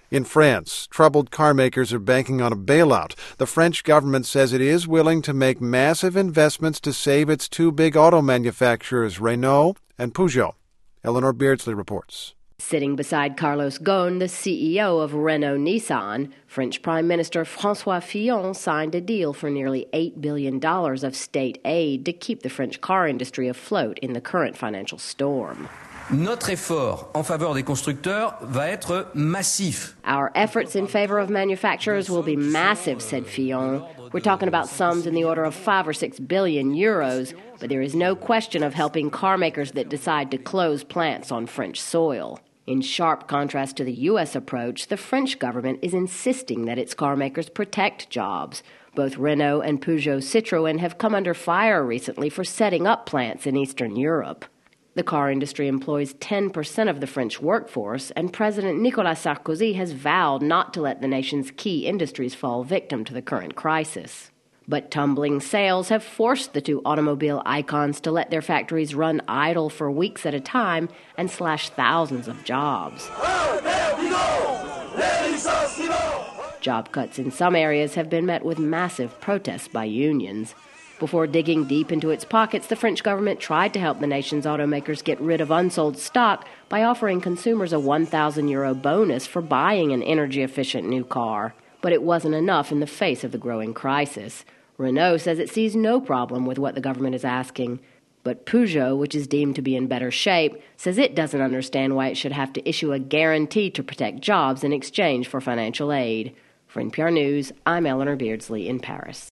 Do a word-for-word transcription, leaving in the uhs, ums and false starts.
In France, troubled car makers are banking on a bailout. The French government says it is willing to make massive investments to save its two big auto manufacturers, Renault and Peugeot. Eleanor Beardsley reports. Sitting beside Carlos Ghosn, the C E O of Renault-Nissan, French Prime Minister François Fillon signed a deal for nearly eight billion dollars of state aid to keep the French car industry afloat in the current financial storm. Notre effort en faveur des constructeurs va être massif. Our efforts in favor of manufacturers will be massive, said Fillon. We're talking about sums in the order of five or six billion euros, but there is no question of helping car makers that decide to close plants on French soil. In sharp contrast to the U S approach, the French government is insisting that its car makers protect jobs. Both Renault and Peugeot Citroën have come under fire recently for setting up plants in Eastern Europe. The car industry employs ten percent of the French workforce, and President Nicolas Sarkozy has vowed not to let the nation's key industries fall victim to the current crisis. But tumbling sales have forced the two automobile icons to let their factories run idle for weeks at a time and slash thousands of jobs. Job cuts in some areas have been met with massive protests by unions. Before digging deep into its pockets, the French government tried to help the nation's automakers get rid of unsold stock by offering consumers a one thousand euro bonus for buying an energy-efficient new car. But it wasn't enough in the face of the growing crisis. Renault says it sees no problem with what the government is asking. But Peugeot, which is deemed to be in better shape, says it doesn't understand why it should have to issue a guarantee to protect jobs in exchange for financial aid. For N P R News, I'm Eleanor Beardsley in Paris.